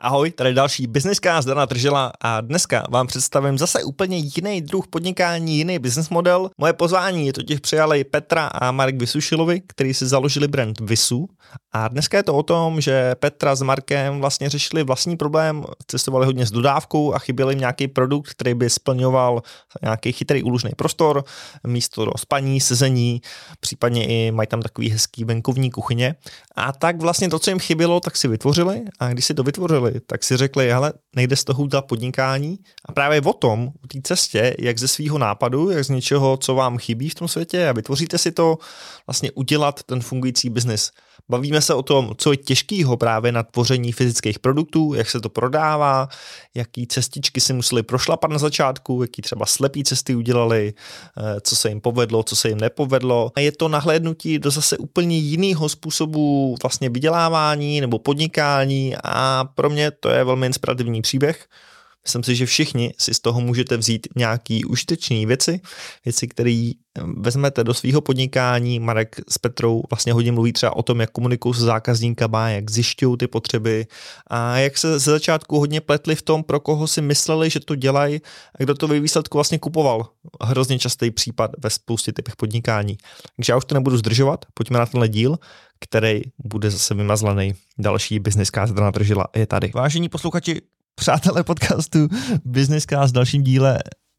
Ahoj, tady další Businesscast Dana Tržela a dneska vám představím zase úplně jiný druh podnikání, jiný business model. Moje pozvání totiž přijali Petra a Marek Vysušilovi, kteří si založili brand Visu. A dneska je to o tom, že Petra s Markem vlastně řešili vlastní problém, cestovali hodně s dodávkou a chyběl jim nějaký produkt, který by splňoval nějaký chytrý úlužný prostor, místo do spaní, sezení, případně i mají tam takový hezký venkovní kuchyně. A tak vlastně to, co jim chybělo, tak si vytvořili a když si to vytvořili, tak si řekli, hele, nejde z toho udělat podnikání. A právě o tom, o té cestě, jak ze svého nápadu, jak z něčeho, co vám chybí v tom světě a vytvoříte si to, vlastně udělat ten fungující biznis. Bavíme se o tom, co je těžkýho právě na tvoření fyzických produktů, jak se to prodává, jaký cestičky si museli prošlapat na začátku, jaký třeba slepý cesty udělali, co se jim povedlo, co se jim nepovedlo. A je to nahlédnutí do zase úplně jiného způsobu vlastně vydělávání nebo podnikání a pro mě to je velmi inspirativní příběh. Myslím si, že všichni si z toho můžete vzít nějaký užitečné věci, které vezmete do svého podnikání. Marek s Petrou vlastně hodně mluví třeba o tom, jak komunikují s zákazníkama, jak zjišťují ty potřeby a jak se ze začátku hodně pletli v tom, pro koho si mysleli, že to dělají a kdo to ve výsledku vlastně kupoval. Hrozně častý případ ve spoustě typech podnikání. Takže já už to nebudu zdržovat, pojďme na tenhle díl, který bude zase vymazlaný. Další Businesscast Dana Tržela je tady. Vážení posluchači, přátelé podcastu Businesscast v dalším díle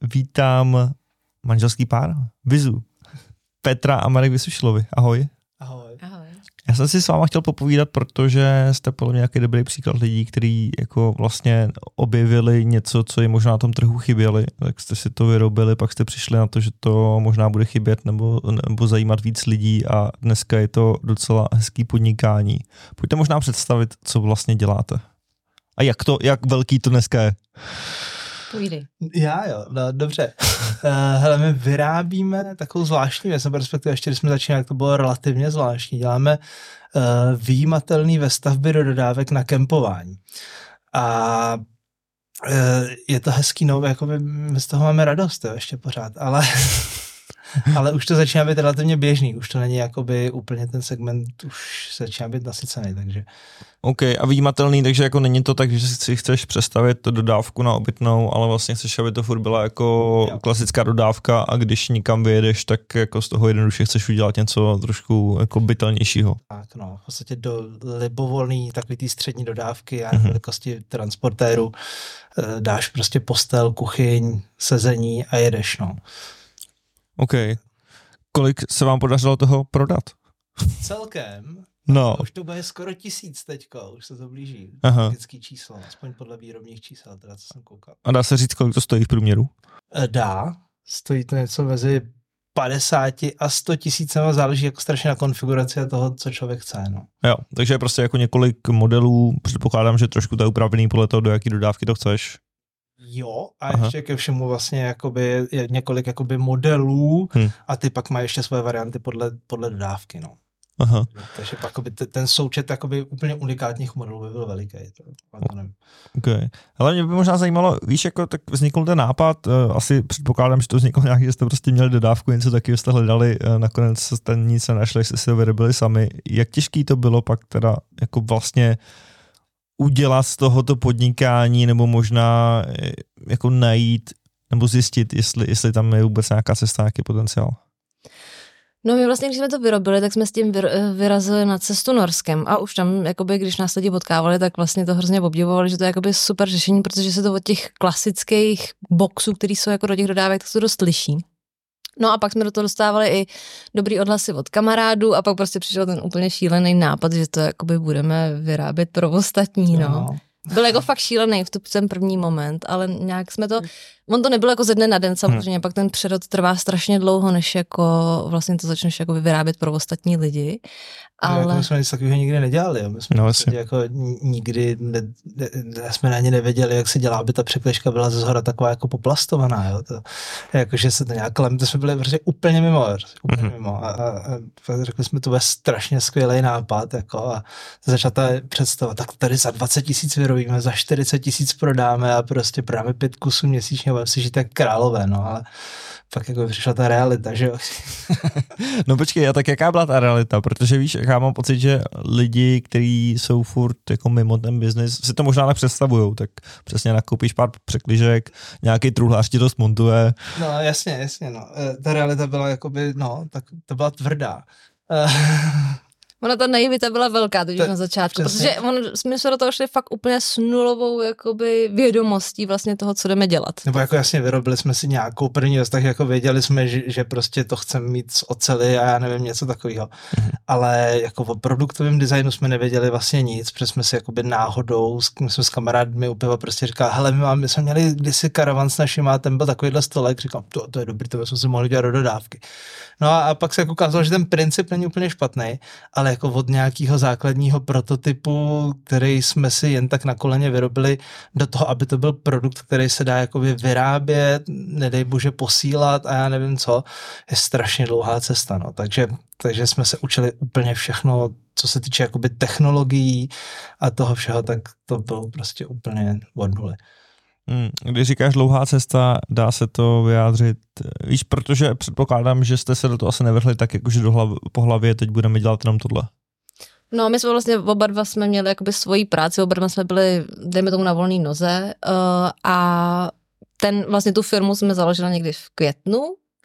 vítám manželský pár Visu, Petra a Marek Vysušilovi. Ahoj. Ahoj. Ahoj. Já jsem si s váma chtěl popovídat, protože jste podle mě nějaký dobrý příklad lidí, kteří jako vlastně objevili něco, co jim možná na tom trhu chyběli, tak jste si to vyrobili, pak jste přišli na to, že to možná bude chybět nebo zajímat víc lidí a dneska je to docela hezký podnikání. Pojďte možná představit, co vlastně děláte. A jak velký to dneska je? Půjde. No, dobře. Hele, my vyrábíme takovou zvláštní věc, nebo respektive ještě, když jsme začínali, to bylo relativně zvláštní. Děláme vyjímatelné vestavby do dodávek na kempování. A je to hezký, no, jakoby my z toho máme radost, jo, ještě pořád, ale už to začíná být relativně běžný, už to není jakoby úplně ten segment, už začíná být nasycený, takže. OK, a vyjímatelný, takže jako není to tak, že si chceš přestavit dodávku na obytnou, ale vlastně chceš, aby to furt byla jako klasická dodávka a když nikam vyjedeš, tak jako z toho jednoduše chceš udělat něco trošku jako bytelnějšího. Tak no, v podstatě do libovolný takový té střední dodávky a velikosti transportéru dáš prostě postel, kuchyň, sezení a jedeš, no. OK. Kolik se vám podařilo toho prodat? Celkem? No. Už to bude skoro 1000 teďko, už se to blíží. Logický číslo, aspoň podle výrobních čísel, teda co jsem koukal. A dá se říct, kolik to stojí v průměru? Dá. Stojí to něco mezi 50 a 100 tisícema, záleží jako strašně na konfiguraci a toho, co člověk chce. No. Jo, takže je prostě jako několik modelů, předpokládám, že trošku to je upravený podle toho, do jaký dodávky to chceš. Jo, a ještě ke všemu vlastně jakoby je několik jakoby modelů a ty pak mají ještě svoje varianty podle dodávky, no. Aha. Takže pak ten součet jakoby úplně unikátních modelů by byl veliký. To nevím. Okay. Ale mě by možná zajímalo, víš, jako tak vznikl ten nápad, asi předpokládám, že to vzniklo nějaký, že jste prostě měli dodávku, něco takového jste hledali, nakonec jste nic nenašli, jste si ho vyrobili sami. Jak těžký to bylo pak teda jako vlastně udělat z tohoto podnikání nebo možná jako najít nebo zjistit, jestli tam je vůbec nějaká cesta, nějaký potenciál? No my vlastně, když jsme to vyrobili, tak jsme s tím vyrazili na cestu Norskem a už tam, jakoby, když nás lidi potkávali, tak vlastně to hrozně obdivovali, že to je jakoby super řešení, protože se to od těch klasických boxů, který jsou jako do těch dodávek, tak to dost liší. No a pak jsme do toho dostávali i dobrý odhlasy od kamarádů a pak prostě přišel ten úplně šílený nápad, že to jakoby budeme vyrábět pro ostatní, no. Byl jako fakt šílený v ten první moment, ale nějak jsme to, on to nebylo jako ze dne na den samozřejmě, pak ten přerod trvá strašně dlouho, než jako vlastně to začneš jako vyrábět pro ostatní lidi. Ale jako my jsme nic takového nikdy nedělali, my jsme jako nikdy jsme na ně nevěděli, jak se dělá, aby ta překližka byla ze zhora taková jako poplastovaná, jo, to, jakože se to nějak to jsme byli prostě úplně mimo a řekli jsme, to bude strašně skvělý nápad, jako a začala ta představa, tak tady za 20 000 vyrobíme, za 40 000 prodáme a prostě prodáme 5 kusů měsíčně, budeme si žít tak králové, no, ale pak jako přišla ta realita, že jo. No počkej, a tak jaká byla ta realita? Protože víš, já mám pocit, že lidi, kteří jsou furt jako mimo ten biznis, si to možná nepředstavujou, tak přesně nakoupíš pár překližek, nějaký truhlář ti to smontuje. No jasně, no. Ta realita byla jakoby, no, tak to byla tvrdá. Ona ta naivita byla velká teď na začátku, přesně. protože my jsme do toho šli fakt úplně s nulovou jakoby vědomostí vlastně toho, co jdeme dělat. Nebo jako jasně vyrobili jsme si nějakou první věc, tak jako věděli jsme, že prostě to chceme mít z oceli a já nevím, něco takového. Ale jako o produktovém designu jsme nevěděli vlastně nic, protože jsme si jakoby náhodou, my jsme s kamarádmi u piva prostě říkali, hele, my jsme měli kdysi karavan s našima, ten byl takovýhle stolek, říkám, to je dobrý, to jsme si mohli dělat do dodávky. No a pak se jako ukázalo, že ten princip není úplně špatný, ale jako od nějakého základního prototypu, který jsme si jen tak na koleně vyrobili, do toho, aby to byl produkt, který se dá jakoby vyrábět, nedej bože posílat a já nevím co, je strašně dlouhá cesta, no. Takže jsme se učili úplně všechno, co se týče jakoby technologií a toho všeho, tak to bylo prostě úplně od nuly. Když říkáš dlouhá cesta, dá se to vyjádřit, víš, protože předpokládám, že jste se do toho asi nevrhli tak, jakože po hlavě teď budeme dělat jenom tohle. No, my jsme vlastně oba dva jsme měli jakoby svoji práci, oba dva jsme byli, dejme tomu, na volné noze a vlastně tu firmu jsme založili někdy v květnu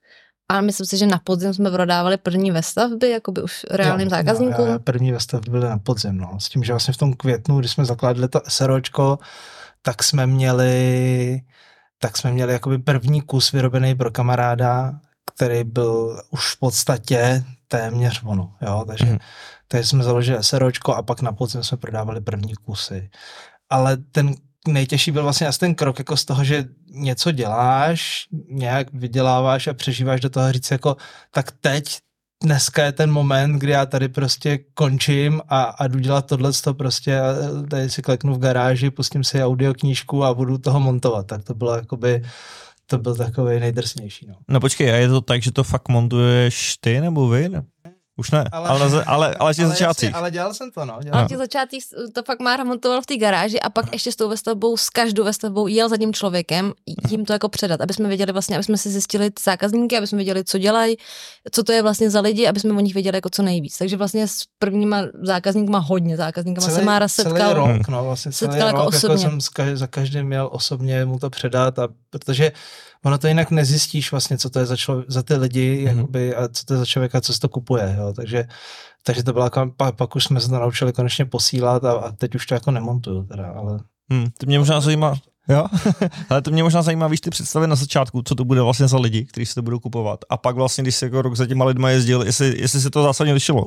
a myslím si, že na podzim jsme prodávali první vestavby, jakoby už reálným zákazníkům. No, první vestavby byly na podzim, no, s tím, že vlastně v tom květnu, když jsme zakládali to SROčko, tak jsme měli jakoby první kus vyrobený pro kamaráda, který byl už v podstatě téměř ono, jo, takže jsme založili SROčko a pak na podzim jsme prodávali první kusy. Ale ten nejtěžší byl vlastně asi ten krok jako z toho, že něco děláš, nějak vyděláváš a přežíváš do toho říct jako, tak teď dneska je ten moment, kdy já tady prostě končím a jdu dělat tohleto prostě a tady si kleknu v garáži, pustím si audioknížku a budu toho montovat. Tak to bylo jakoby, to byl takový nejdrsnější. No počkej, a je to tak, že to fakt montuješ ty nebo vy? Ne? Už ne, ale těch začátcích. Ale dělal jsem to, no. Ale těch začátcích to fakt Mára montoval v té garáži a pak ještě s tou vestavbou, s každou vestavbou jel za tím člověkem, jim to jako předat, aby jsme věděli vlastně, aby jsme si zjistili ty zákazníky, aby jsme věděli, co dělají, co to je vlastně za lidi, aby jsme o nich věděli jako co nejvíc. Takže vlastně s prvníma zákazníkama, hodně zákazníkama se Mára setkal. Celý rok, no, vlastně celý jako rok, osobně. jako jsem za každým měl osobně mu to předat, a protože ono to jinak nezjistíš vlastně, co to je za ty lidi, jakoby, a co to je za člověka, co se to kupuje, jo, takže to byla, pak už jsme se to naučili konečně posílat a teď už to jako nemontuju teda, ale... To mě možná zajímá, jo, ale to mě možná zajímá, víš, ty představy na začátku, co to bude vlastně za lidi, kteří si to budou kupovat, a pak vlastně, když jsi jako rok za těma lidma jezdil, jestli se to zásadně lišilo.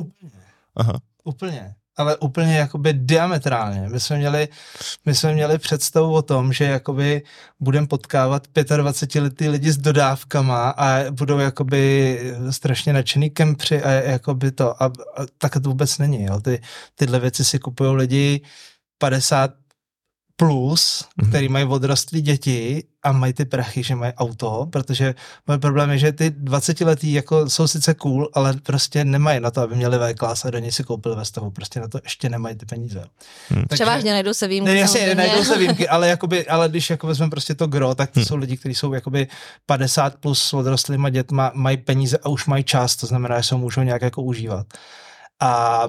Úplně. Ale úplně jakoby diametrálně. My jsme měli představu o tom, že jakoby budeme potkávat 25letý lidi s dodávkama a budou jakoby strašně nadšený kempři a jakoby to. A tak to vůbec není. Jo. Tyhle věci si kupují lidi 50 plus, který mají odrostlý děti a mají ty prachy, že mají auto, protože můj problém je, že ty 20letí jako jsou sice cool, ale prostě nemají na to, aby měli V-class a do něj si koupili vestavu, prostě na to ještě nemají ty peníze. Převážně najdou se výjimky. Ne, jasně, najdou se výjimky, ale když jako vezmeme prostě to gro, tak to jsou lidi, kteří jsou jakoby 50 plus s odrostlýma dětma, mají peníze a už mají čas, to znamená, že se můžou nějak jako užívat. A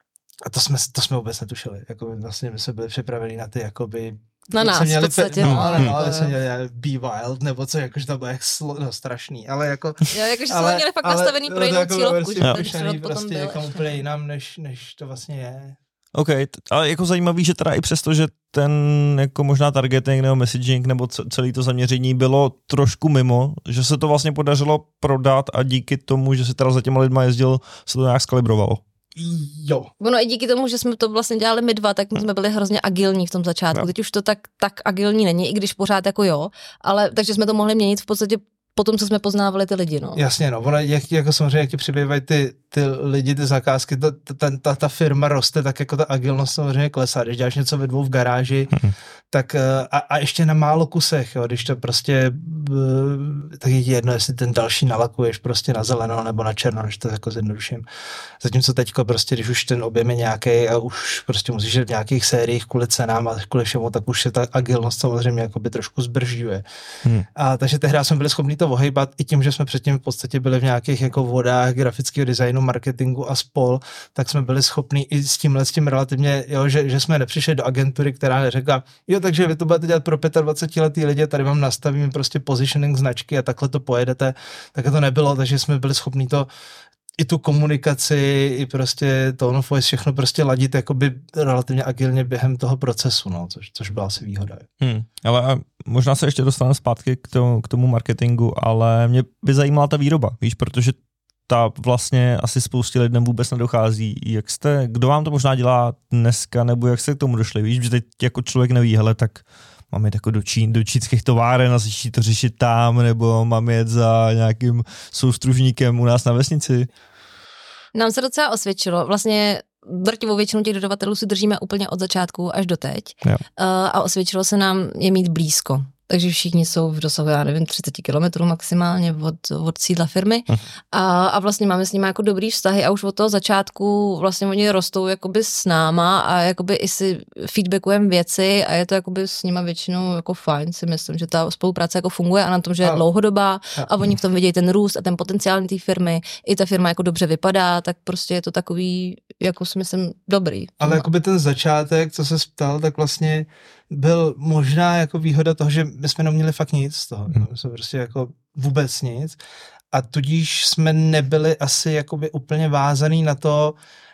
to jsme vůbec netušili. Jakoby vlastně my jsme byli připraveni na ty jakoby... Na nás v podstatě. Ale jsme měli Be Wild, nebo co, jakože to bylo strašný, ale jako... Jo, jakože jsme měli fakt nastavený pro jinou cílovku, že ten přerod potom prostě byl. jako úplně jinam, než to vlastně je. OK, ale jako zajímavý, že teda i přesto, že ten jako možná targeting nebo messaging nebo celé to zaměření bylo trošku mimo, že se to vlastně podařilo prodat a díky tomu, že se teda za těma lidma jezdil, se to nějak skalibrovalo. Jo. Ono i díky tomu, že jsme to vlastně dělali my dva, tak jsme byli hrozně agilní v tom začátku. Teď už to tak agilní není, i když pořád jako jo, ale takže jsme to mohli měnit v podstatě potom, co jsme poznávali ty lidi, no. Jasně, no, ono, jako samozřejmě, jak ti přibývají ty lidi, ty zakázky, ta firma roste, tak jako ta agilnost samozřejmě klesá. Když děláš něco ve dvou v garáži, tak a ještě na málo kusech, jo, když to prostě tak je jedno, jestli ten další nalakuješ prostě na zeleno nebo na černo, než to jako zjednoduším. Zatímco teďko prostě, když už ten objem je nějaký a už prostě musíš v nějakých sériích kvůli cenám a kvůli všemu, tak už se ta agilnost samozřejmě jakoby trošku zbržďuje. A takže tehdy jsme byli schopni to ohejbat i tím, že jsme předtím v podstatě byli v nějakých jako vodách grafického designu, marketingu a spol, tak jsme byli schopní i s tím relativně, jo, že jsme nepřišli do agentury, která neřekla, jo, takže vy to budete dělat pro 25letý lidi, tady vám nastavíme prostě positioning značky a takhle to pojedete, tak to nebylo, takže jsme byli schopní to i tu komunikaci, i prostě tone of voice, všechno prostě ladit jakoby relativně agilně během toho procesu, no, což byla asi výhoda. Ale možná se ještě dostaneme zpátky k tomu marketingu, ale mě by zajímala ta výroba, víš, protože ta vlastně asi spoustě lidem vůbec nedochází. Kdo vám to možná dělá dneska, nebo jak jste k tomu došli, víš, že teď jako člověk neví, hele, tak mám jít jako do čínských továren a začít to řešit tam, nebo mám jet za nějakým soustružníkem u nás na vesnici? Nám se docela osvědčilo. Vlastně drtivou většinu těch dodavatelů si držíme úplně od začátku až do teď. A osvědčilo se nám je mít blízko. Takže všichni jsou v dosahu, já nevím, 30 kilometrů maximálně od sídla firmy a vlastně máme s nimi jako dobrý vztahy a už od toho začátku vlastně oni rostou jakoby s náma a jakoby i si feedbackujeme věci a je to jakoby s nima většinou jako fajn, si myslím, že ta spolupráce jako funguje a na tom, že je dlouhodobá a oni v tom vidějí ten růst a ten potenciál té firmy, i ta firma jako dobře vypadá, tak prostě je to takový, jako si myslím, dobrý. Ale jakoby ten začátek, co se ptal, tak vlastně byl možná jako výhoda toho, že my jsme neměli fakt nic z toho. My jsme prostě jako vůbec nic. A tudíž jsme nebyli asi jakoby úplně vázaný na to,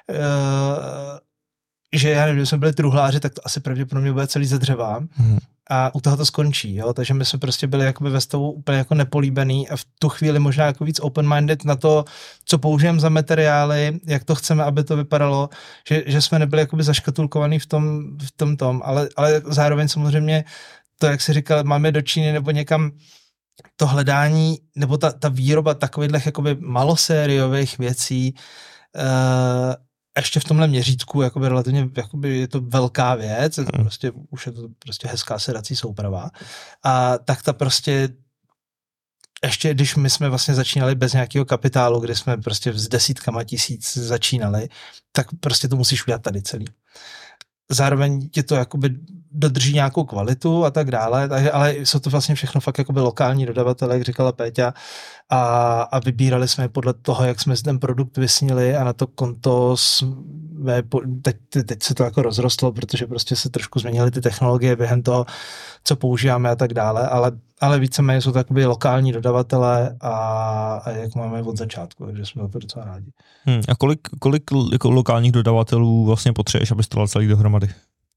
že já nevím, že jsme byli truhláři, tak to asi pravděpodobně bude celý ze dřeva. A u toho to skončí, jo? Takže my jsme prostě byli jakoby ve stavu úplně jako nepolíbený a v tu chvíli možná jako víc open-minded na to, co použijeme za materiály, jak to chceme, aby to vypadalo, že jsme nebyli jakoby zaškatulkovaný v tom, ale zároveň samozřejmě to, jak jsi říkal, máme do Číny nebo někam to hledání, nebo ta výroba takových jakoby malosériových věcí, ještě v tomhle měřítku jakoby relativně jakoby je to velká věc, je to prostě, už je to prostě hezká sedací souprava. A tak ta prostě ještě když my jsme vlastně začínali bez nějakého kapitálu, kde jsme prostě s desítkama tisíc začínali, tak prostě to musíš udělat tady celý. Zároveň ti to jakoby dodrží nějakou kvalitu a tak dále, ale jsou to vlastně všechno fakt jakoby lokální dodavatelé, jak říkala Péťa, a vybírali jsme podle toho, jak jsme ten produkt vysnili a na to konto jsme, teď se to jako rozrostlo, protože prostě se trošku změnily ty technologie během toho, co používáme a tak dále, ale víceméně jsou to jakoby lokální dodavatelé a jak máme od začátku, takže jsme to docela rádi. A kolik jako lokálních dodavatelů vlastně potřebuješ, abys to dal celý dohromady?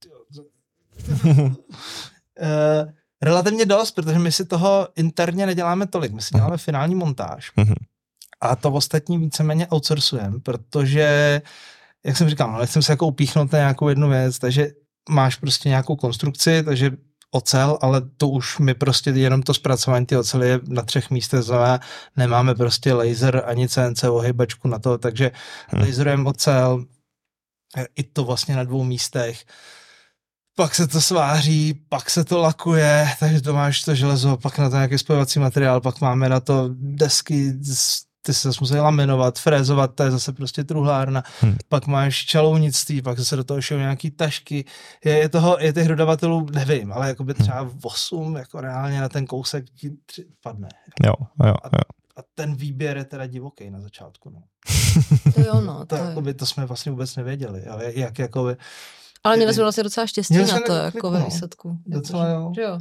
Relativně dost, protože my si toho interně neděláme tolik, my si děláme finální montáž a to ostatní víceméně outsourcujeme, protože, jak jsem říkal, nechcem se jako upíchnout na nějakou jednu věc, takže máš prostě nějakou konstrukci, takže ocel, ale to už my prostě jenom to zpracování ty ocely je na 3 místech, znamená, nemáme prostě laser ani CNC ohejbačku na to, takže laserujeme ocel, i to vlastně na 2 místech. Pak se to sváří, pak se to lakuje, takže to máš to železo, pak na to nějaký spojovací materiál, pak máme na to desky, ty se zase musí laminovat, frézovat, to je zase prostě truhlárna, pak máš čalounictví, pak se do toho šel nějaký tašky, je těch dodavatelů, nevím, ale jakoby třeba 8, jako reálně na ten kousek padne. Jo. A ten výběr je teda divoký na začátku, no. To jo, no. To jsme vlastně vůbec nevěděli, jo, jak jakoby. Ale měli jsme vlastně docela štěstí na to, jako ve výsledku. Docela jo.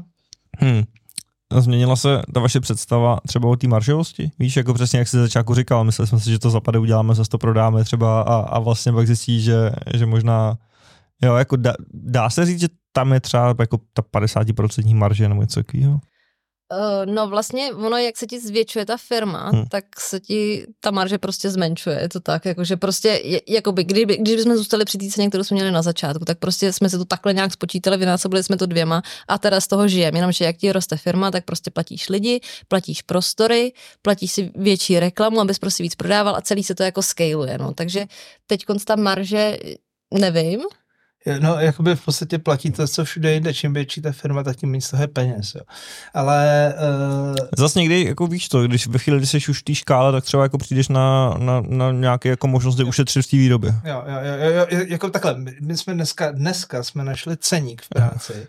Změnila se ta vaše představa třeba o té maržovosti? Víš, jako přesně jak jsi začátku říkal, mysleli jsme si, že to zapade, uděláme, zase to prodáme třeba a vlastně pak zjistí, že možná, jo, jako dá se říct, že tam je třeba jako ta 50% marže nebo něco takového? No vlastně ono, jak se ti zvětšuje ta firma, tak se ti ta marže prostě zmenšuje, je to tak, jakože prostě, jakoby, když jsme zůstali při té ceně, kterou jsme měli na začátku, tak prostě jsme se to takhle nějak spočítali, vynásobili jsme to 2 a teda z toho žijeme, jenomže jak ti roste firma, tak prostě platíš lidi, platíš prostory, platíš si větší reklamu, abys prostě víc prodával a celý se to jako scaluje, no, takže teď ta marže, nevím. No, jakoby v podstatě platí to, co všude jinde, čím větší ta firma, tak tím méně z toho je peněz, jo. Ale zase někdy, jako víš to, když ve chvíli, kdy jsi už v té škále, tak třeba jako přijdeš na nějaké jako možnost, kde ušetřit v té výrobě. Jo, jako takhle, my jsme dneska jsme našli ceník v práci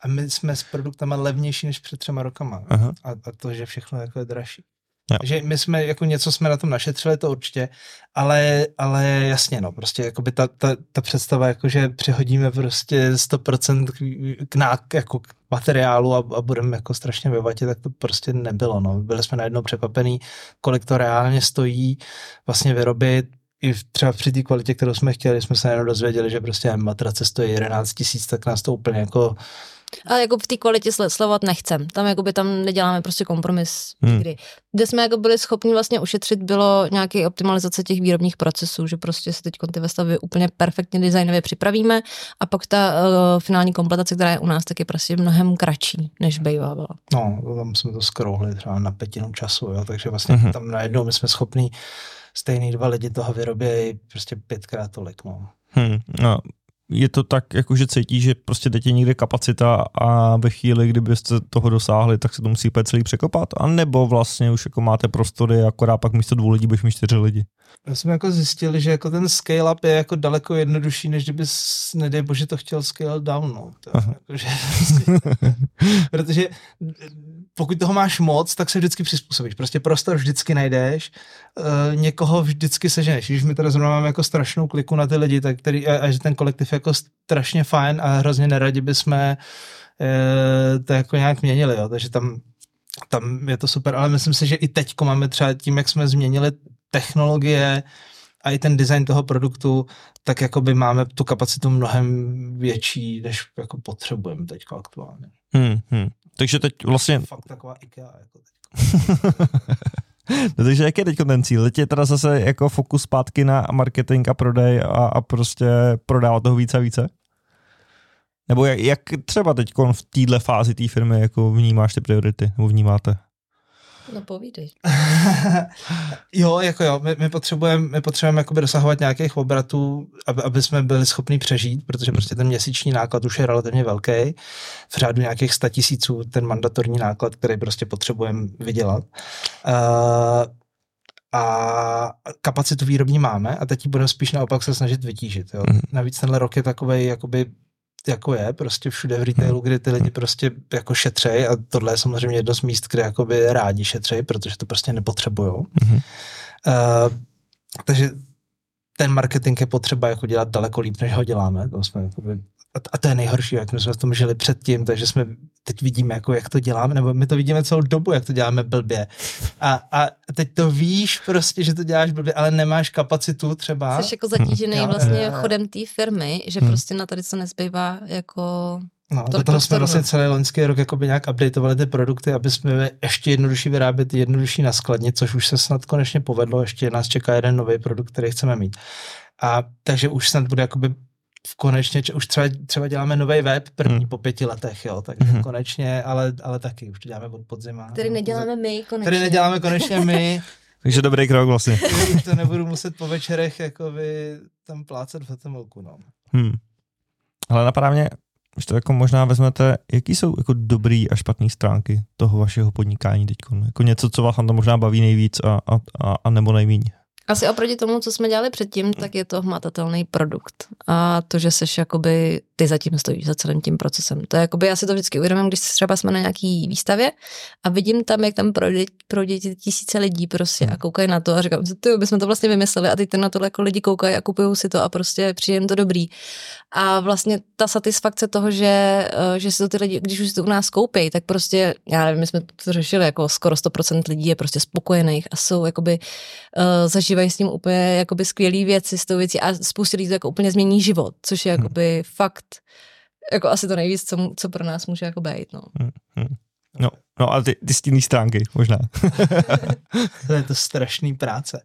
A my jsme s produktama levnější než před 3 rokama. A to, že všechno jako je dražší. Jo. Takže my jsme jako něco jsme na tom našetřili, to určitě, ale jasně, no, prostě jakoby ta představa, jako že přihodíme prostě 100% jako k materiálu a budeme jako strašně vyvatit, tak to prostě nebylo, no. Byli jsme najednou překvapený, kolik to reálně stojí vlastně vyrobit. I třeba při té kvalitě, kterou jsme chtěli, jsme se najednou dozvěděli, že prostě matrace stojí 11 000, tak nás to úplně jako... Ale jako v té kvalitě slevovat nechcem. Tam neděláme prostě kompromis nikdy. Kde jsme jako byli schopni vlastně ušetřit, bylo nějaké optimalizace těch výrobních procesů, že prostě si teď ty vestavy úplně perfektně designově připravíme a pak ta finální kompletace, která je u nás, tak je prostě mnohem kratší, než bývala. No, tam jsme to skrouhli třeba na 1/5 času, jo, takže vlastně tam najednou my jsme schopni stejný 2 lidi toho vyrobějí prostě 5krát tolik, no. No. Je to tak, jako že cítí, že prostě teď je někde kapacita a ve chvíli, kdybyste toho dosáhli, tak se to musí celý překopat? A nebo vlastně už jako máte prostory, akorát pak místo 2 lidí budeš mít 4 lidi? Já jsme jako zjistili, že jako ten scale-up je jako daleko jednodušší, než kdyby, nedej bože, to chtěl scale down. No. Jako, že, protože pokud toho máš moc, tak se vždycky přizpůsobíš. Prostě prostor vždycky najdeš, někoho vždycky seženeš. Když my teda zrovna máme jako strašnou kliku na ty lidi, tak a že ten kolektiv je jako strašně fajn a hrozně neradi bychom to jako nějak měnili. Jo. Takže tam je to super, ale myslím si, že i teďko máme třeba tím, jak jsme změnili technologie a i ten design toho produktu, tak jakoby máme tu kapacitu mnohem větší, než jako potřebujeme teďko aktuálně. Takže teď vlastně... Fakt taková IKEA jako No, takže jak je teď ten cíl? Teď je teda zase jako fokus zpátky na marketing a prodej a prostě prodávat toho více a více? Nebo jak třeba teď v téhle fázi té firmy jako vnímáš ty priority? Nebo vnímáte? No povídej. Jo. My potřebujeme jakoby dosahovat nějakých obratů, aby jsme byli schopni přežít, protože prostě ten měsíční náklad už je relativně velký. V řádu nějakých 100 000 ten mandatorní náklad, který prostě potřebujeme vydělat. A kapacitu výrobní máme a teď ji budeme spíš naopak se snažit vytížit. Jo. Navíc tenhle rok je takovej jakoby jako je, prostě všude v retailu, kdy ty lidi prostě jako šetřej a tohle je samozřejmě jedno z míst, kde jakoby rádi šetřej, protože to prostě nepotřebujou. Takže ten marketing je potřeba jako dělat daleko líp, než ho děláme. To jsme jakoby, a to je nejhorší, jak my jsme v tom žili předtím, takže jsme teď vidíme, jako, jak to děláme, nebo my to vidíme celou dobu, jak to děláme blbě. A teď to víš prostě, že to děláš blbě, ale nemáš kapacitu třeba. Jsi jako zatížený vlastně chodem té firmy, že prostě na tady co nezbývá jako... No, do toho jsme vlastně celý loňský rok jakoby nějak updateovali ty produkty, aby jsme ještě jednodušší vyrábět, jednodušší naskladnit, což už se snad konečně povedlo, ještě nás čeká jeden nový produkt, který chceme mít. A takže už snad bude jakoby konečně, už třeba děláme nový web první po 5 letech, jo, tak konečně, ale taky už to děláme od podzima. Který neděláme my konečně. Který neděláme konečně my. Takže dobrý krok vlastně. Už to nebudu muset po večerech jakoby tam plácat v HTMLku, no. Ale napadá mě, že to jako možná vezmete, jaký jsou jako dobrý a špatný stránky toho vašeho podnikání teďko? Jako něco, co vás tam možná baví nejvíc a nebo nejméně? Asi oproti tomu, co jsme dělali předtím, tak je to hmatatelný produkt. A to, že seš jakoby, ty zatím stojíš za celým tím procesem. To je jakoby, já si to vždycky uvědomím, když třeba jsme na nějaký výstavě a vidím tam, jak tam projde tisíce lidí prostě a koukají na to a říkám si, my jsme to vlastně vymysleli a teď na to jako lidi koukají a kupují si to a prostě přijde jim to dobrý. A vlastně ta satisfakce toho, že si to ty lidi, když už si to u nás koupí, tak prostě, já nevím, my jsme to řešili, jako skoro 100% lidí je prostě spokojených a jsou jakoby zažívají s tím úplně jakoby skvělý věci s tou věcí a spoustě lidí to jako úplně změní život, což je jakoby fakt jako asi to nejvíc, co pro nás může jako být, no. No, ale ty stinný stránky možná. To je to strašný práce.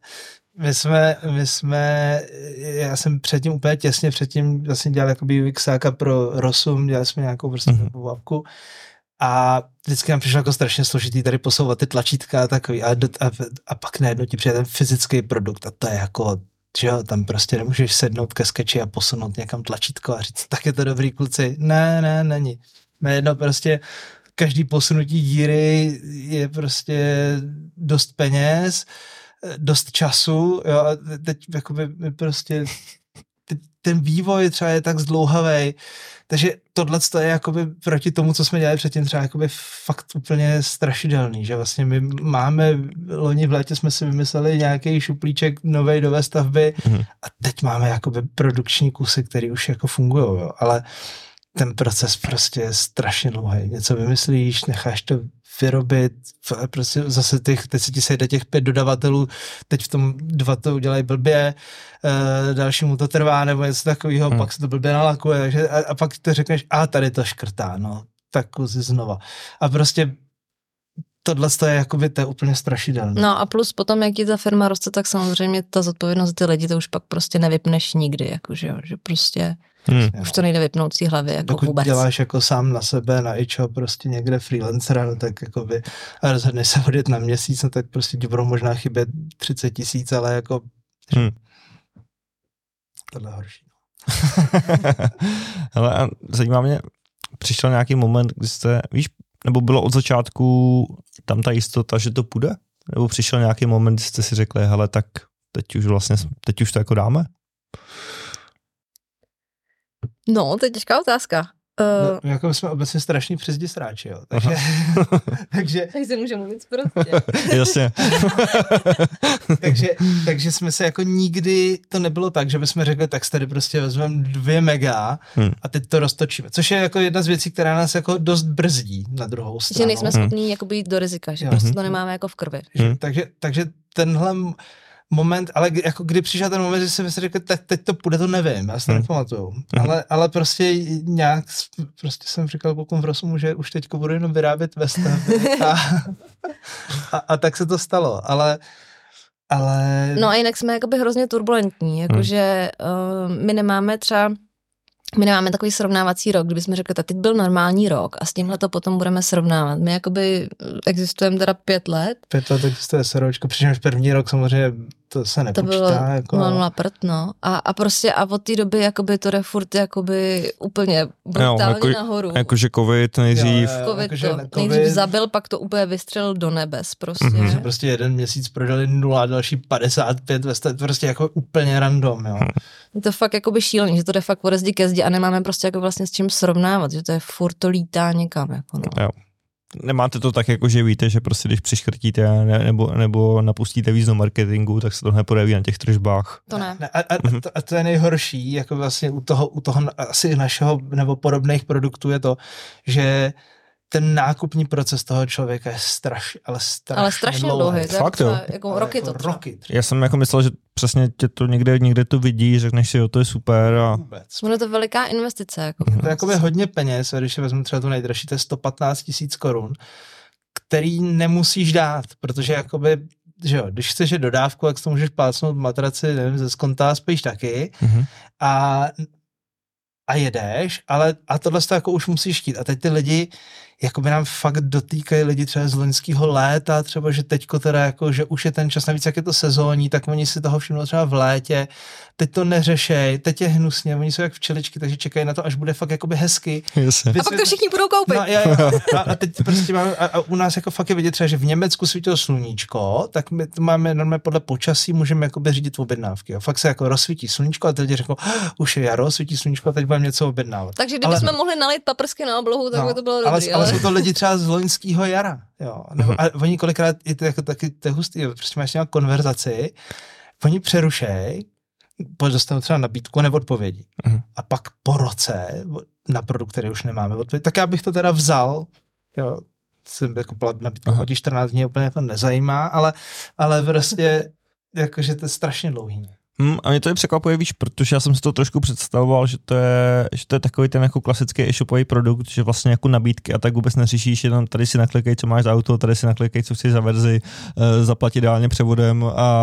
Já jsem předtím úplně těsně předtím vlastně dělal jakoby UXáka pro Rosum, dělali jsme nějakou prostě webovou apku a vždycky nám přišlo jako strašně složitý tady posouvat ty tlačítka a takový a pak najednou ti přijde ten fyzický produkt a to je jako, že jo, tam prostě nemůžeš sednout ke sketchi a posunout někam tlačítko a říct, tak je to dobrý, kluci. Ne, není. Najednou prostě každý posunutí díry je prostě dost peněz, dost času, jo, a teď jakoby my prostě ten vývoj třeba je tak zdlouhavý, takže tohle je jakoby proti tomu, co jsme dělali předtím, třeba jakoby fakt úplně strašidelný, že vlastně my máme, loni v létě jsme si vymysleli nějaký šuplíček novej do stavby a teď máme jakoby produkční kusy, který už jako fungujou, jo, ale ten proces prostě je strašně dlouhý. Něco vymyslíš, necháš to vyrobit, prostě zase teď se ti sejde těch 5 dodavatelů, teď v tom 2 to udělají blbě, dalšímu to trvá, nebo něco takového, pak se to blbě nalakuje, takže a pak to řekneš, tady to škrtá, no, tak kuzi znova. A prostě tohle je jakoby, to je úplně strašidelné. No a plus potom, jak ti ta firma roste, tak samozřejmě ta zodpovědnost za ty lidi, to už pak prostě nevypneš nikdy, jakože, že prostě už to nejde vypnout z té hlavy, jako dokud vůbec. děláš jako sám na sebe, na ičo, prostě někde freelancera, no tak jakoby, a rozhodneš se odjet na měsíc, no tak prostě ti budou možná chybět 30 000, ale jako tohle horší. Hele, a zajímá mě, přišel nějaký moment, kdy jste, víš, nebo bylo od začátku tam ta jistota, že to půjde? Nebo přišel nějaký moment, kdy jste si řekli, hele, tak teď už to jako dáme? No, to je těžká otázka. No, jako jsme obecně strašní přezdisráči, jo. Takže se může mluvit prostě. Jasně. takže jsme se jako nikdy, to nebylo tak, že bychom řekli, tak tady prostě vezmeme 2 mega a teď to roztočíme. Což je jako jedna z věcí, která nás jako dost brzdí na druhou stranu. Že nejsme schopní jako jít do rizika, že prostě to nemáme jako v krvi. Takže tenhle moment, ale jako kdy přišel ten moment, že jsem si řekl, teď to půjde, to nevím, já si to nepamatuju. Ale prostě nějak, prostě jsem říkal klukom v Rosumu, že už teďko budu jenom vyrábět ve stavbě a tak se to stalo, ale... No a jinak jsme jakoby hrozně turbulentní, jakože my nemáme takový srovnávací rok, kdybychom řekli, tak teď byl normální rok a s tímhle to potom budeme srovnávat. My jakoby existujeme teda 5 let. 5 let existuje SROčko, přičemž první rok samozřejmě to se nepočítá. To bylo jako... na prd, no. A prostě a od té doby jakoby to jde furt jakoby úplně brutálně nahoru. Jakože covid nejdřív. Covid to nejdřív zabil, pak to úplně vystřelil do nebes prostě. Prostě jeden měsíc prodali 0 a další 55, prostě jako úplně random, jo. Je to fakt jakoby šílený, že to jde fakt ode zdi ke zdi a nemáme prostě jako vlastně s čím srovnávat, že to je furt to lítá někam, jako no. Jo. Nemáte to tak, jako že víte, že prostě když přiškrtíte nebo napustíte víc do marketingu, tak se to neprojeví na těch tržbách. To ne. A to je nejhorší, jako vlastně u toho asi našeho nebo podobných produktů je to, že ten nákupní proces toho člověka je strašně dlouhý. Fakt jo. Jako roky to třeba. Já jsem jako myslel, že přesně tě to někde to vidí, řekneš si, jo, to je super. A... Je to veliká investice. Jako to je jakoby hodně peněz, a když vezmu třeba tu nejdražší, to je 115 000 korun, který nemusíš dát, protože jakoby, že jo, když chceš dodávku, tak to můžeš plácnout matraci, nevím, ze skonta, spíš taky. A jedeš, ale a tohle to jako už musíš chtít. A teď ty lidi, jakoby nám fakt dotýkají lidi třeba z loňského léta, třeba, že teďko teda jako, že už je ten čas, navíc jak je to sezónní, tak oni si toho všimnou třeba v létě, teď to neřešej, teď je hnusně, oni jsou jak včeličky, takže čekají na to, až bude fakt jakoby hezky. A pak to všichni budou koupit. No, a teď prostě máme, a u nás jako fakt je vidět třeba, že v Německu svítilo sluníčko, tak my to máme normálně podle počasí, můžeme jakoby řídit objednávky. Jo. Fakt se jako rozsvítí sluníčko a ty lidi řeknou, už je jaro, svítí sluníčko a teď budeme něco objednávat. Takže kdybychom mohli nalít paprsky na oblohu, tak by to bylo dobrý. Ale jsou to lidi třeba z loňského jara. Jo. A oni kolikrát, je to jako taky to je hustý, jo. Prostě máš nějakou konverzaci, oni přerušej, dostanou třeba nabídku nebo odpovědi. A pak po roce na produkt, který už nemáme odpověď, tak já bych to teda vzal. Jo. Jsem jako nabídku hodí 14 dní, úplně to nezajímá, ale prostě jakože to je strašně dlouhý. A mě to je překvapuje, víš, protože já jsem si to trošku představoval, že to je takový ten jako klasický e-shopový produkt, že vlastně jako nabídky a tak vůbec neřešíš, jenom tady si naklikej, co máš za auto, tady si naklikej, co chceš za verzi, zaplatit ideálně převodem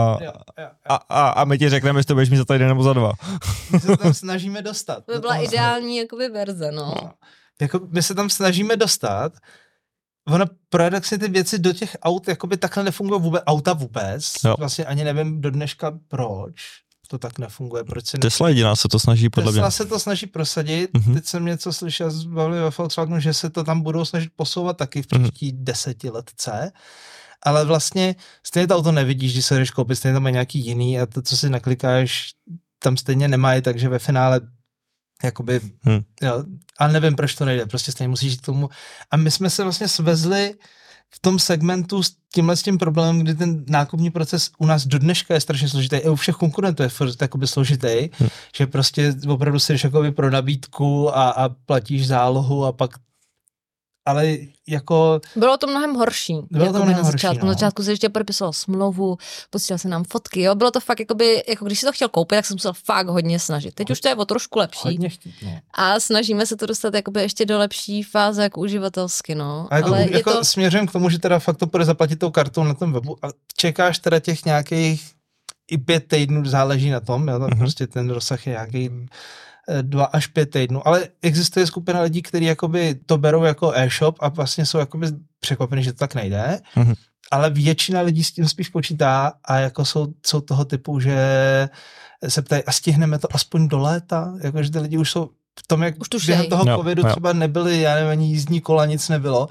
a my ti řekneme, jestli to budeš mít za týden nebo za 2. My se tam snažíme dostat. To by byla ideální jakoby verze, no. Jako my se tam snažíme dostat, ono paradoxně ty věci do těch aut jakoby takhle nefungují vůbec. Jo. Vlastně ani nevím do dneška proč to tak nefunguje. Proč se Tesla jediná se to snaží podle mě. Tesla se to snaží prosadit. Teď jsem něco slyšel z bavili ve Volkswagenu, že se to tam budou snažit posouvat taky v příští 10 letce. Ale vlastně stejně to auto nevidíš, když se jdeš koupit, stejně tam má nějaký jiný a to, co si naklikáš, tam stejně nemají, takže ve finále jakoby, jo, ale nevím, proč to nejde, prostě stejně musíš jít k tomu. A my jsme se vlastně svezli v tom segmentu s tím problémem, kdy ten nákupní proces u nás do dneška je strašně složitý. I u všech konkurentů je furt jakoby složitý, že prostě opravdu si jdeš jakoby pro nabídku a platíš zálohu a pak ale jako... Bylo to mnohem horší. Bylo to mnohem horší, Na začátku se ještě podepisoval smlouvu, posílal se nám fotky, jo. Bylo to fakt jakoby, jako když si to chtěl koupit, tak jsem musel fakt hodně snažit. Teď už to je o trošku lepší. Hodně chtít, no. A snažíme se to dostat jakoby ještě do lepší fáze jako uživatelsky, no. A ale jako to... směřujem k tomu, že teda fakt to půjde zaplatit tou kartou na tom webu a čekáš teda těch nějakých i 5 týdnů, záleží na tom, jo, prostě ten rozsah je nějaký 2 až 5 týdnů, ale existuje skupina lidí, kteří jakoby to berou jako e-shop a vlastně jsou jakoby překvapení, že to tak nejde, ale většina lidí s tím spíš počítá a jako jsou toho typu, že se ptají, a stihneme to aspoň do léta, jakože ty lidi už jsou v tom, jak během toho covidu třeba nebyly, já nevím, ani jízdní kola, nic nebylo,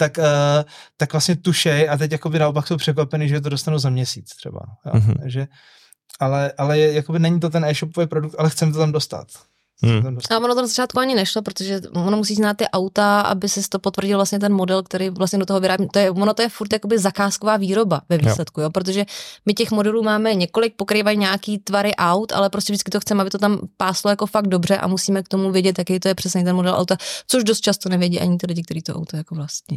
tak vlastně tušej a teď jakoby naopak jsou překvapený, že to dostanou za měsíc třeba. Takže, ale jakoby není to ten e-shopový produkt, ale chceme to tam dostat. A ono to na začátku ani nešlo, protože ono musí znát ty auta, aby si to potvrdil vlastně ten model, který vlastně do toho vyrábí. To je furt jakoby zakázková výroba ve výsledku, jo, protože my těch modelů máme několik, pokrývají nějaký tvary aut, ale prostě vždycky to chceme, aby to tam páslo jako fakt dobře a musíme k tomu vědět, jaký to je přesně ten model auta, což dost často nevědí ani ty lidi, kteří to auto jako vlastní.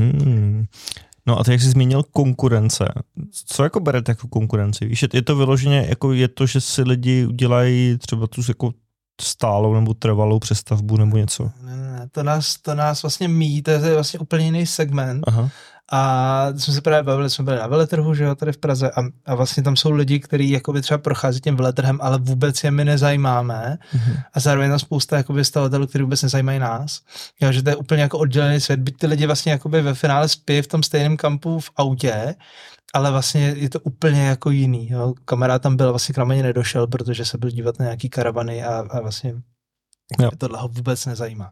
No a ty, jak jsi zmínil konkurence, co jako berete jako konkurenci? Víš, je to vyloženě, jako je to, že si lidi udělají třeba tu jako stálou nebo trvalou přestavbu nebo něco? Ne, to nás vlastně míjí, to je vlastně úplně jiný segment. Aha. A jsme se právě bavili, jsme byli na veletrhu, že jo, tady v Praze a vlastně tam jsou lidi, kteří jakoby třeba prochází tím veletrhem, ale vůbec je my nezajímáme a zároveň tam spousta jakoby stavatelů, kteří vůbec nezajímají nás. Jo, že to je úplně jako oddělený svět, byť ty lidi vlastně jakoby ve finále spí v tom stejném kampu v autě, ale vlastně je to úplně jako jiný. Jo. Kamarád tam byl, vlastně k nám ani nedošel, protože se byl dívat na nějaký karavany a vlastně tohle ho vůbec nezajímá.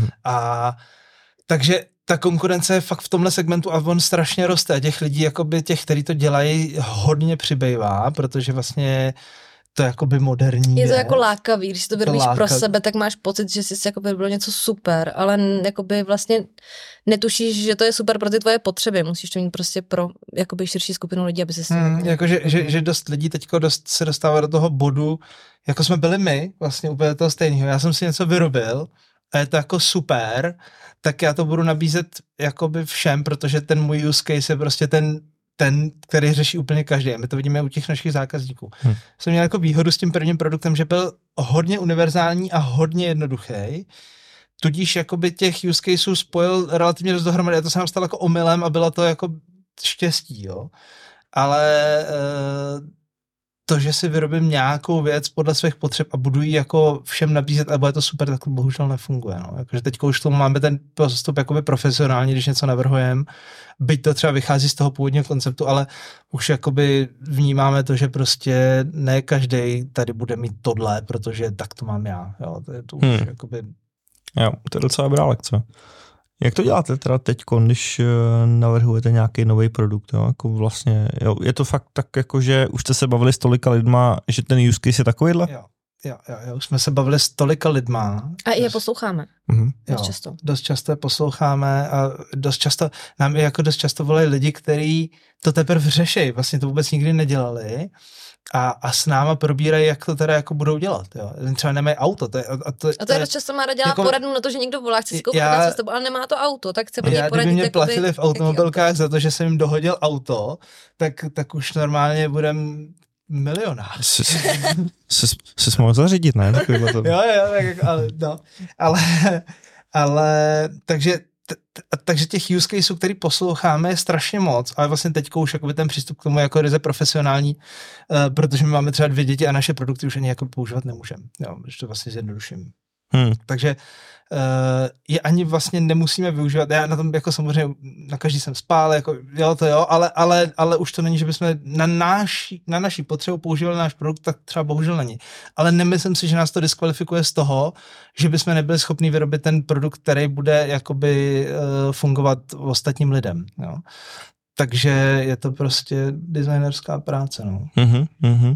A takže ta konkurence je fakt v tomhle segmentu a on strašně roste a těch lidí, jakoby těch, kteří to dělají, hodně přibývá, protože vlastně to je jakoby moderní. Je to jako lákavý, když si to vyrobíš pro sebe, tak máš pocit, že jsi jako bylo něco super, ale jakoby vlastně netušíš, že to je super pro ty tvoje potřeby, musíš to mít prostě pro jakoby širší skupinu lidí, aby se jakože že dost lidí teďko se dostává do toho bodu, jako jsme byli my, vlastně úplně toho stejného. Já jsem si něco vyrobil a je to jako super, tak já to budu nabízet jakoby všem, protože ten můj use case je prostě ten, který řeší úplně každý. My to vidíme u těch našich zákazníků. Jsem měl jako výhodu s tím prvním produktem, že byl hodně univerzální a hodně jednoduchý. Tudíž jakoby těch use caseů spojil relativně dost dohromady. Já to se nám stalo jako omylem a bylo to jako štěstí, jo. Ale to, že si vyrobím nějakou věc podle svých potřeb a budu ji jako všem nabízet a bude to super, tak to bohužel nefunguje. No. Jakože teďko už tomu máme ten postup jakoby profesionální, když něco navrhujeme, byť to třeba vychází z toho původního konceptu, ale už jakoby vnímáme to, že prostě ne každý tady bude mít tohle, protože tak to mám já. Jo, to je to už jakoby... Jo, to je docela dobrá lekce. Jak to děláte teda teď, když navrhujete nějaký nový produkt? Jo? Jako vlastně, jo, je to fakt tak, jako, že už jste se bavili s tolika lidma, že ten use case je takovýhle? Jo, už jsme se bavili s tolika lidma. A i je posloucháme. Dost často. Dost často je posloucháme a nám i jako dost často volají lidi, kteří to teprve řeší, vlastně to vůbec nikdy nedělali. A s náma probírají, jak to teda jako budou dělat. Jo. Třeba nemají auto. A to je dost často má dělat jako, poradnu na to, že někdo volá, chce si koupit na cestu, ale nemá to auto, tak chce po něj poradit. Kdyby mě platili v automobilkách za to, že jsem jim dohodil auto, tak už normálně budem milionář. Jsi mohl zařídit, ne? Jo, ale takže těch use caseů, který posloucháme, je strašně moc, ale vlastně teďko už jakoby ten přístup k tomu jako ryze profesionální, protože my máme třeba 2 děti a naše produkty už ani jako používat nemůžeme, když to vlastně zjednoduším. Takže je ani vlastně nemusíme využívat, já na tom jako samozřejmě na každý jsem spál, jako ale už to není, že bychom na naší potřebu používali náš produkt, tak třeba bohužel není. Ale nemyslím si, že nás to diskvalifikuje z toho, že bychom nebyli schopni vyrobit ten produkt, který bude jakoby fungovat ostatním lidem. Jo. Takže je to prostě designerská práce. No.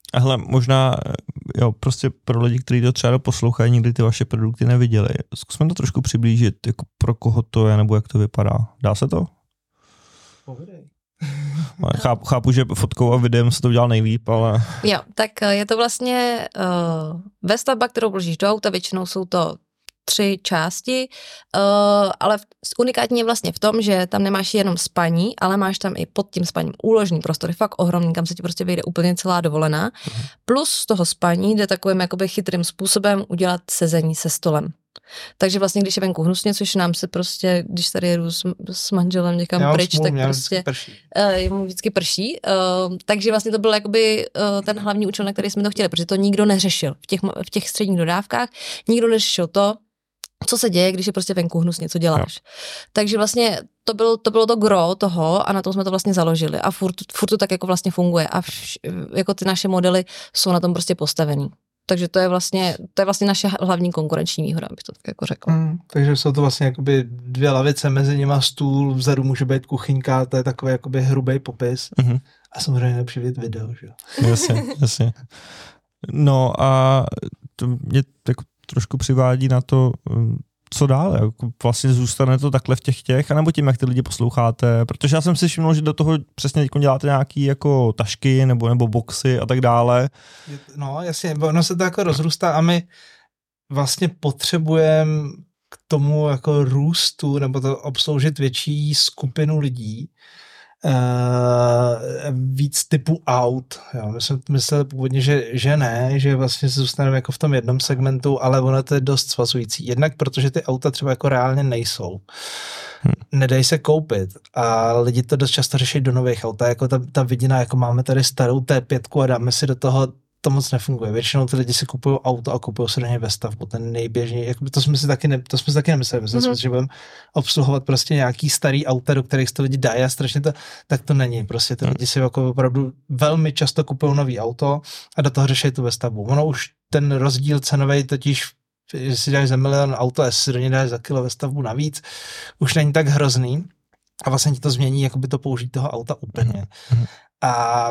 A hele, možná, jo, prostě pro lidi, kteří to třeba poslouchají, nikdy ty vaše produkty neviděli. Zkusme to trošku přiblížit, jako pro koho to je, nebo jak to vypadá. Dá se to? Povědej. Chápu, že fotkou a videem se to udělal nejlíp, ale... Jo, tak je to vlastně vestavba, kterou vložíš do auta, většinou jsou to 3 části, ale unikátní je vlastně v tom, že tam nemáš jenom spaní, ale máš tam i pod tím spaním úložný prostor, fakt ohromný, kam se ti prostě vejde úplně celá dovolená. Plus z toho spaní jde takovým jakoby chytrým způsobem udělat sezení se stolem. Takže vlastně, když je venku hnusně, což nám se prostě, když tady jedu s manželem někam pryč, tak prostě mu vždycky prší. Takže vlastně to byl jakoby ten hlavní účel, na který jsme to chtěli, protože to nikdo neřešil v těch středních dodávkách, nikdo neřešil to, co se děje, když je prostě venku hnusně, co děláš. Jo. Takže vlastně to bylo to gro toho a na tom jsme to vlastně založili a furt to tak jako vlastně funguje a jako ty naše modely jsou na tom prostě postavený. Takže to je vlastně naše hlavní konkurenční výhoda, abych to tak jako řekla. Takže jsou to vlastně jakoby 2 lavice, mezi nima stůl, vzadu může být kuchyňka, to je takový jakoby hrubý popis. A samozřejmě lepší vidět video, že jo. Jasně. No a to mě jako trošku přivádí na to, co dál, jako vlastně zůstane to takhle v těch, anebo tím, jak ty lidi posloucháte, protože já jsem si všiml, že do toho přesně teď děláte nějaký jako tašky nebo boxy a tak dále. No jasně, ono se to jako rozrůstá a my vlastně potřebujeme k tomu jako růstu nebo to obsloužit větší skupinu lidí, víc typu aut. Jo. My jsme mysleli původně, že ne, že vlastně se zůstaneme jako v tom jednom segmentu, ale ono to je dost svazující. Jednak protože ty auta třeba jako reálně nejsou. Nedají se koupit a lidi to dost často řeší do nových aut. Jako ta vidina, jako máme tady starou T5 a dáme si do toho, to moc nefunguje. Většinou ty lidi si kupují auto a kupují se do něj vestavbu. Ten nejběžnější, jako to jsme si taky nemysleli. Myslím si, že budeme obsluhovat prostě nějaký starý auta, do kterých to lidi dají a strašně to, tak to není. Prostě ty lidi si jako opravdu velmi často kupují nový auto a do toho řeší tu vestavbu. Ono už ten rozdíl cenový totiž, že si dáš za 1 000 000 auto a jestli si do něj dáš za kilo vestavbu navíc, už není tak hrozný a vlastně ti to změní jakoby to použít toho auta úplně. A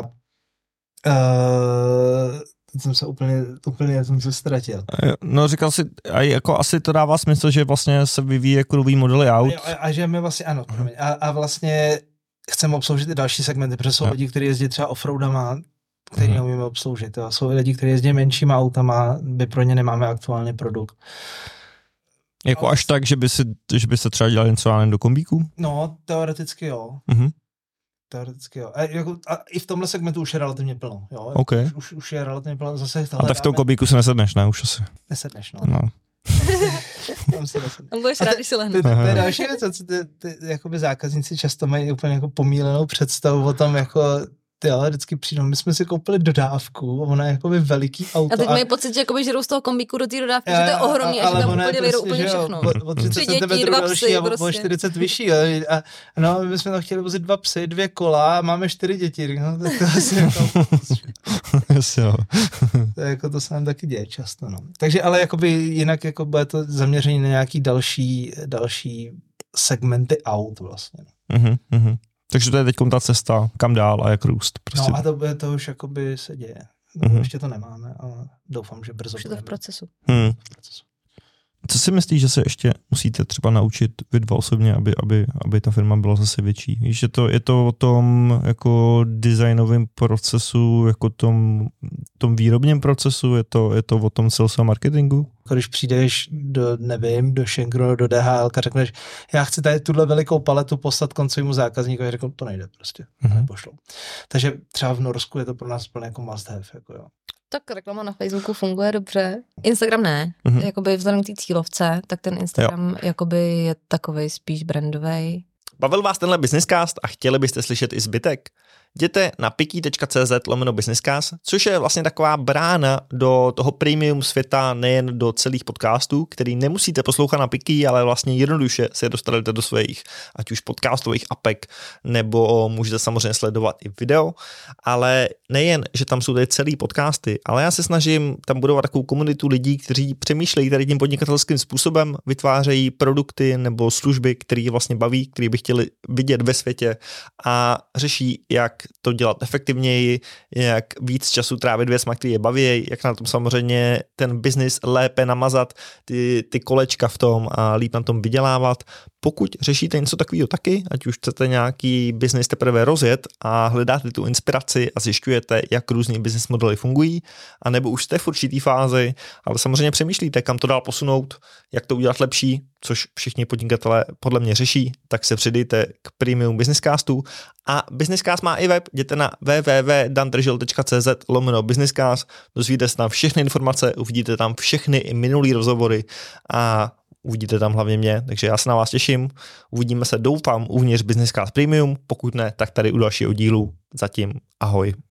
jsem se úplně jsem se ztratil. No říkal jsi, a jako asi to dává smysl, že vlastně se vyvíjí jako nový modely aut. A že my vlastně, ano, a vlastně chceme obsloužit i další segmenty, protože jsou lidi, kteří jezdí třeba offroadama, který neumíme obsloužit. A jsou lidi, kteří jezdí menšíma autama, my pro ně nemáme aktuálně produkt. Jako až tak, že by se třeba dělali něco do kombíků? No, teoreticky jo. Teoreticky jo. A i v tomhle segmentu už je relativně plno. Jo? Okay. Už je relativně plno. Zase a tak v tom kombíku se nesedneš, ne? Už asi. Nesedneš, no. Tam budeš rád, když si lehne. To je další věc, ty jakoby zákazníci často mají úplně jako pomílenou představu o tom, jako ale vždycky přijdou. My jsme si koupili dodávku, ona je jakoby veliký auto. A teď mají pocit, že jakoby žerou z toho kombíku do té dodávky, že to je ohromný a že tam úplně vyjdou úplně všechno. O 30 cm další a o 40 vyšší. A no, my jsme tam chtěli vozit 2 psy, 2 kola a máme 4 děti. No, tak to asi jako... to se nám taky děje často. No. Takže ale jakoby jinak jako bude to zaměření na nějaký další segmenty aut vlastně. Takže to je teď ta cesta, kam dál a jak růst. Prostě. No a to už jakoby se děje. Ještě to nemáme, ale doufám, že brzo. Už je to v procesu. Co si myslíš, že se ještě musíte třeba naučit vy dva osobně, aby ta firma byla zase větší? Víš, je to o tom jako designovém procesu, jako tom výrobním procesu, je to o tom sales a marketingu? Když přijdeš do Schengenu, do DHL, řekneš, já chci tady tuhle velikou paletu poslat koncovému zákazníkovi, řekl, to nejde prostě, nepošlou. Takže třeba v Norsku je to pro nás plně jako must have, jako jo. Tak reklama na Facebooku funguje dobře. Instagram ne. Jakoby vzhledem k té cílovce, tak ten Instagram jakoby je takovej spíš brandovej. Bavil vás tenhle businesscast a chtěli byste slyšet i zbytek? Jděte na piky.cz/businesscast, což je vlastně taková brána do toho premium světa, nejen do celých podcastů, který nemusíte poslouchat na Piky, ale vlastně jednoduše se dostanete do svých, ať už podcastových apek, nebo můžete samozřejmě sledovat i video, ale nejen, že tam jsou tady celý podcasty, ale já se snažím tam budovat takovou komunitu lidí, kteří přemýšlejí tady tím podnikatelským způsobem, vytvářejí produkty nebo služby, které vlastně baví, které by chtěli vidět ve světě a řeší, jak to dělat efektivněji, jak víc času trávit věcma, který je baví, jak na tom samozřejmě ten biznis lépe namazat, ty kolečka v tom a líp na tom vydělávat. Pokud řešíte něco takového taky, ať už chcete nějaký biznis teprve rozjet a hledáte tu inspiraci a zjišťujete, jak různý business modely fungují, anebo už jste v určitý fázi, ale samozřejmě přemýšlíte, kam to dál posunout, jak to udělat lepší, což všichni podnikatelé podle mě řeší, tak se přidejte k Premium Businesscastu. A Businesscast má i web, jděte na www.dantržil.cz/businesscast, dozvíte se tam všechny informace, uvidíte tam všechny i minulý rozhovory a uvidíte tam hlavně mě, takže já se na vás těším. Uvidíme se, doufám, uvnitř Businesscast Premium, pokud ne, tak tady u dalšího dílu. Zatím ahoj.